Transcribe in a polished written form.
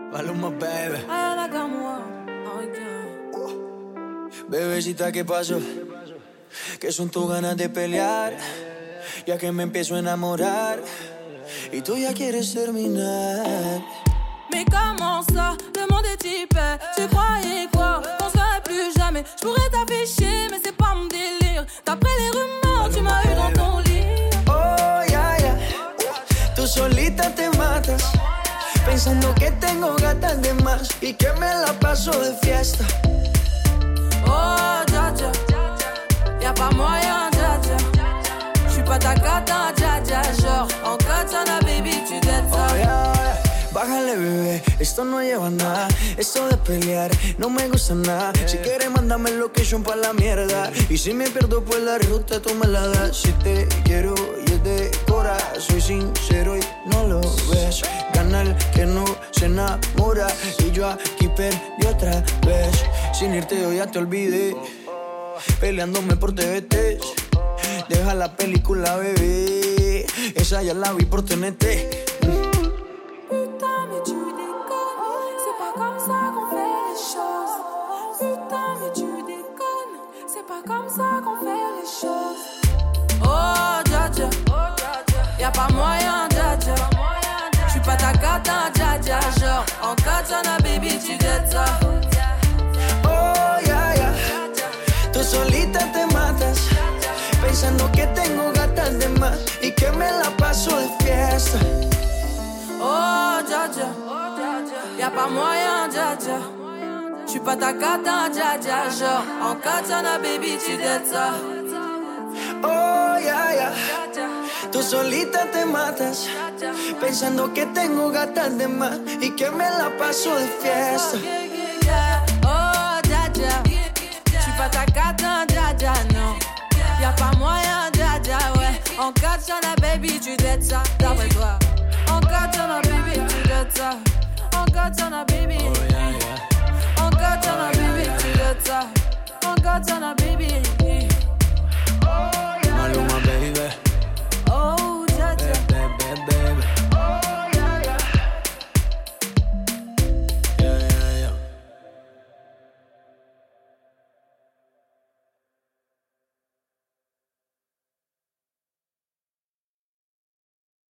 Maluma, baby. Ay, like moi. Bebecita, ¿qué pasó? Que son tus ganas de pelear, ya que me empiezo a enamorar y tú ya quieres terminar. Mais comment ça, le monde est hyper. Tu croyais quoi, qu'on serait plus jamais. Je pourrais t'afficher, mais c'est pas mon délire. D'après les rumeurs, tu m'as eu dans ton lit. Oh, ya, ya. Tú solita te matas, pensando que tengo gatas de más y que me la paso de fiesta. Oh, dja dja, y'a pas moyen, dja dja. J'suis pas ta cata, dja dja. Genre, en katana, baby, tu dettes ça. Oh, yeah, yeah. Bájale, bebé, esto no lleva nada. Esto de pelear no me gusta nada. Si quieres, mándame location pa' la mierda. Y si me pierdo, pues la ruta tú me la das. Si te quiero y es de cora, soy sincero y no lo ves. Gana el que no se enamora. Y yo aquí perdí otra vez. Sin irte yo ya te olvidé, peleándome por TVT. Deja la película, bebé, esa ya la vi por TNT. Putain, mais tu déconnes, c'est pas comme ça qu'on fait les choses. Putain, mais tu déconnes, c'est pas comme ça qu'on fait les choses. Oh, dja dja, y'a pas moyen, dja dja. J'suis pas ta cata, dja dja. Genre, en katana, baby, tu dettes ça. Oh, ya, ya. Tú solita te matas, pensando que tengo gatas de más y que me la paso de fiesta. Oh, dja dja, y'a pas moyen, dja dja. J'suis pas ta cata, dja dja. Genre, en katana, baby, tu dettes ça. Oh, ya, ya. Tú solita te matas, pensando que tengo gatas de más y que me la paso de fiesta. Oh, dja dja, j'suis pas ta cata, dja dja, non. Y'a pas moyen, dja dja, ouais. En katana, baby, tu dettes ça. D'après toi. En katana, baby, tu dettes ça. En katana, baby. Oh, yeah, yeah.